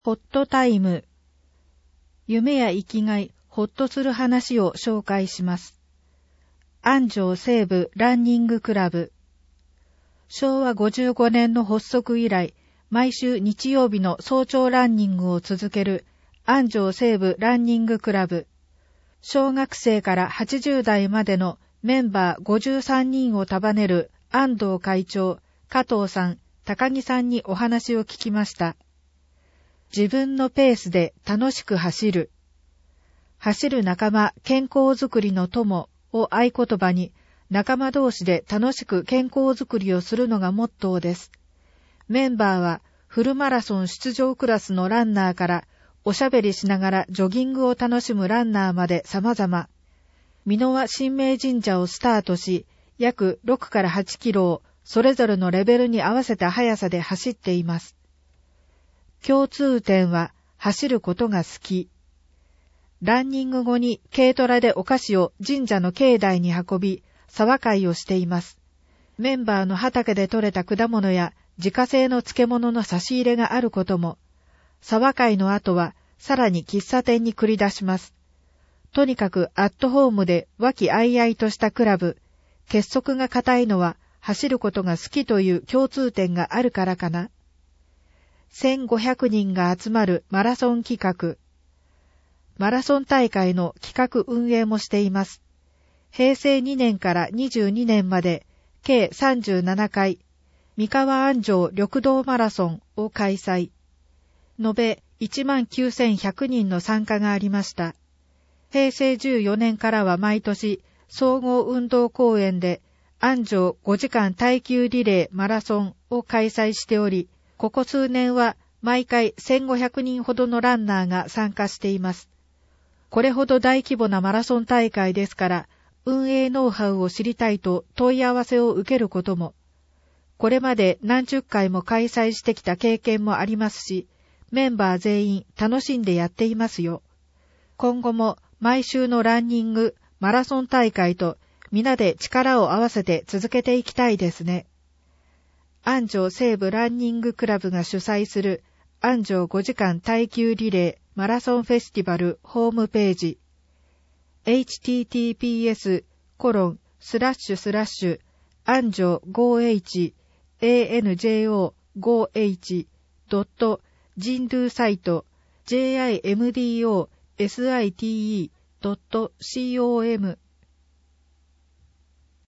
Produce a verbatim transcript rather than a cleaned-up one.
ホットタイム。夢や生きがい、ほっとする話を紹介します。安城西部ランニングクラブ。しょうわごじゅうごねんの発足以来、毎週日曜日の早朝ランニングを続ける安城西部ランニングクラブ。小学生からはちじゅうだいまでのメンバーごじゅうさんにんを束ねる安藤会長、加藤さん、高木さんにお話を聞きました。自分のペースで楽しく走る。走る仲間、健康づくりの友を合言葉に、仲間同士で楽しく健康づくりをするのがモットーです。メンバーはフルマラソン出場クラスのランナーから、おしゃべりしながらジョギングを楽しむランナーまで様々。美濃和神明神社をスタートし、約ろくからはちキロをそれぞれのレベルに合わせた速さで走っています。共通点は走ることが好き。ランニング後に軽トラでお菓子を神社の境内に運び、沢会をしています。メンバーの畑で採れた果物や自家製の漬物の差し入れがあることも、沢会の後はさらに喫茶店に繰り出します。とにかくアットホームで和気あいあいとしたクラブ、結束が固いのは走ることが好きという共通点があるからかな。せんごひゃくにんが集まるマラソン企画。マラソン大会の企画運営もしています。へいせいにねんからにじゅうにねんまで計さんじゅうななかい、三河安城緑道マラソンを開催。延べ いちまんきゅうせんひゃくにんの参加がありました。へいせいじゅうよねんからは毎年総合運動公園で安城ごじかん耐久リレーマラソンを開催しており、ここ数年は毎回せんごひゃくにんほどのランナーが参加しています。これほど大規模なマラソン大会ですから、運営ノウハウを知りたいと問い合わせを受けることも、これまで何十回も開催してきた経験もありますし、メンバー全員楽しんでやっていますよ。今後も毎週のランニング、マラソン大会と皆で力を合わせて続けていきたいですね。安城西部ランニングクラブが主催する安城ごじかん耐久リレーマラソンフェスティバルホームページ エイチティーティーピーエスコロンスラッシュスラッシュ安城 ごエイチエーエヌジェーオーごエイチドットジンドゥサイト ジェーアイエムディーオーエスアイティーイードットコム